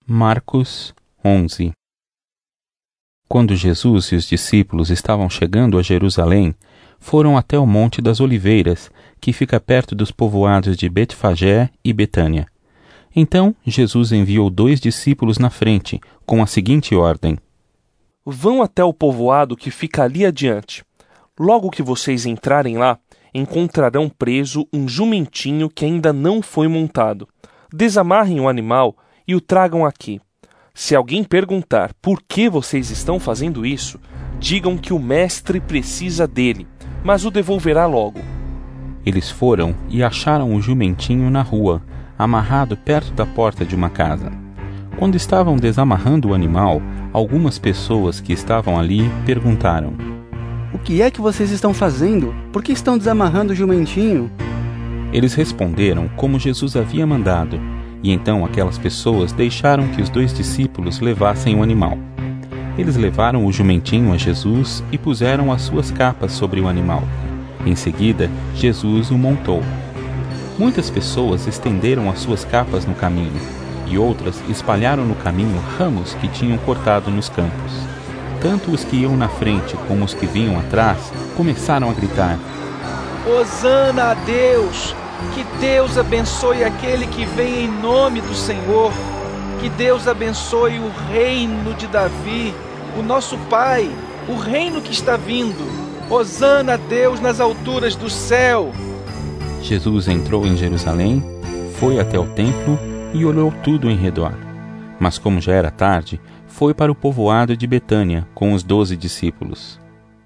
Marcos 11. Quando Jesus e os discípulos estavam chegando a Jerusalém, foram até o Monte das Oliveiras, que fica perto dos povoados de Betfagé e Betânia. Então Jesus enviou 2 discípulos na frente, com a seguinte ordem: Vão até o povoado que fica ali adiante. Logo que vocês entrarem lá, encontrarão preso um jumentinho que ainda não foi montado. Desamarrem o animal e o tragam aqui. Se alguém perguntar por que vocês estão fazendo isso, digam que o mestre precisa dele, mas o devolverá logo. Eles foram e acharam o jumentinho na rua, amarrado perto da porta de uma casa. Quando estavam desamarrando o animal, algumas pessoas que estavam ali perguntaram: O que é que vocês estão fazendo? Por que estão desamarrando o jumentinho? Eles responderam como Jesus havia mandado, e então aquelas pessoas deixaram que os 2 discípulos levassem o animal. Eles levaram o jumentinho a Jesus e puseram as suas capas sobre o animal. Em seguida, Jesus o montou. Muitas pessoas estenderam as suas capas no caminho, e outras espalharam no caminho ramos que tinham cortado nos campos. Tanto os que iam na frente como os que vinham atrás começaram a gritar: Hosana a Deus! Que Deus abençoe aquele que vem em nome do Senhor! Que Deus abençoe o reino de Davi, o nosso Pai, o reino que está vindo! Hosana a Deus nas alturas do céu! Jesus entrou em Jerusalém, foi até o templo e olhou tudo em redor. Mas como já era tarde, foi para o povoado de Betânia com os 12 discípulos.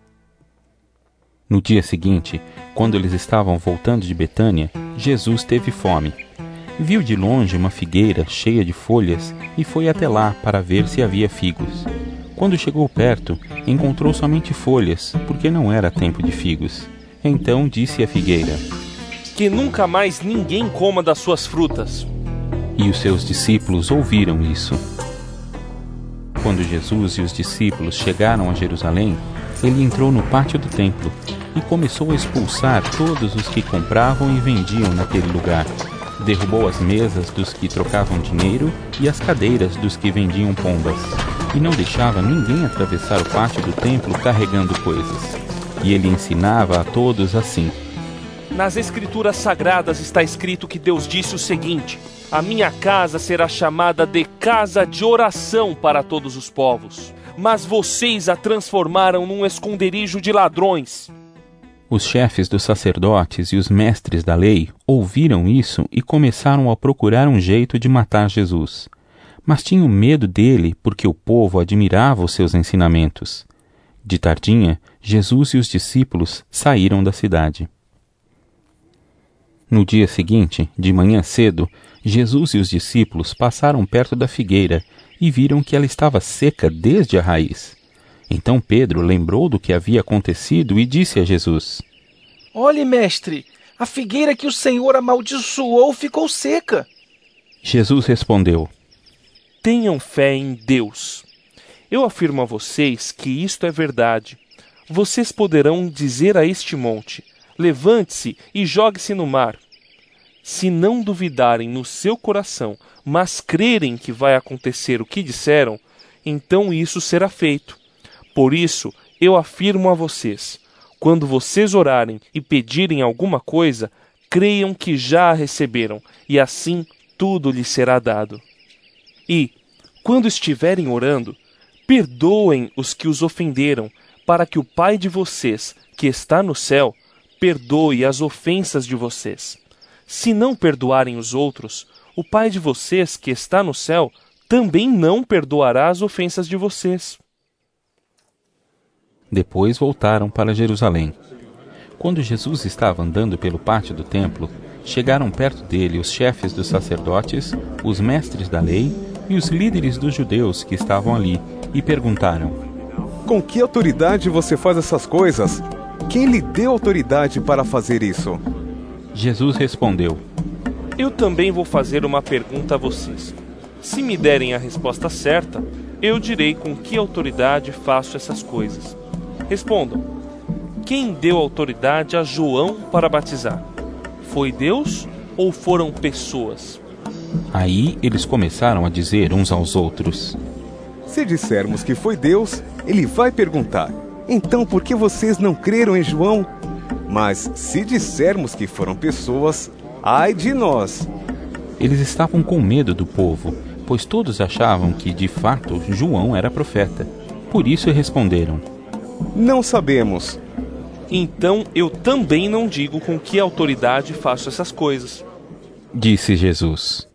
No dia seguinte, quando eles estavam voltando de Betânia, Jesus teve fome. Viu de longe uma figueira cheia de folhas e foi até lá para ver se havia figos. Quando chegou perto, encontrou somente folhas, porque não era tempo de figos. Então disse à figueira: Que nunca mais ninguém coma das suas frutas. E os seus discípulos ouviram isso. Quando Jesus e os discípulos chegaram a Jerusalém, ele entrou no pátio do templo e começou a expulsar todos os que compravam e vendiam naquele lugar. Derrubou as mesas dos que trocavam dinheiro e as cadeiras dos que vendiam pombas, e não deixava ninguém atravessar o pátio do templo carregando coisas. E ele ensinava a todos assim: Nas Escrituras Sagradas está escrito que Deus disse o seguinte: A minha casa será chamada de casa de oração para todos os povos, mas vocês a transformaram num esconderijo de ladrões. Os chefes dos sacerdotes e os mestres da lei ouviram isso e começaram a procurar um jeito de matar Jesus. Mas tinham medo dele porque o povo admirava os seus ensinamentos. De tardinha, Jesus e os discípulos saíram da cidade. No dia seguinte, de manhã cedo, Jesus e os discípulos passaram perto da figueira e viram que ela estava seca desde a raiz. Então Pedro lembrou do que havia acontecido e disse a Jesus: Olhe, mestre, a figueira que o Senhor amaldiçoou ficou seca. Jesus respondeu: Tenham fé em Deus. Eu afirmo a vocês que isto é verdade. Vocês poderão dizer a este monte: Levante-se e jogue-se no mar. Se não duvidarem no seu coração, mas crerem que vai acontecer o que disseram, então isso será feito. Por isso, eu afirmo a vocês: quando vocês orarem e pedirem alguma coisa, creiam que já a receberam, e assim tudo lhes será dado. E, quando estiverem orando, perdoem os que os ofenderam, para que o Pai de vocês, que está no céu, perdoe as ofensas de vocês. Se não perdoarem os outros, o Pai de vocês, que está no céu, também não perdoará as ofensas de vocês. Depois voltaram para Jerusalém. Quando Jesus estava andando pelo pátio do templo, chegaram perto dele os chefes dos sacerdotes, os mestres da lei e os líderes dos judeus que estavam ali, e perguntaram: Com que autoridade você faz essas coisas? Quem lhe deu autoridade para fazer isso? Jesus respondeu: Eu também vou fazer uma pergunta a vocês. Se me derem a resposta certa, eu direi com que autoridade faço essas coisas. Respondam: quem deu autoridade a João para batizar? Foi Deus ou foram pessoas? Aí eles começaram a dizer uns aos outros: Se dissermos que foi Deus, ele vai perguntar: então por que vocês não creram em João? Mas se dissermos que foram pessoas, ai de nós! Eles estavam com medo do povo, pois todos achavam que, de fato, João era profeta. Por isso responderam: Não sabemos. Então eu também não digo com que autoridade faço essas coisas. Disse Jesus.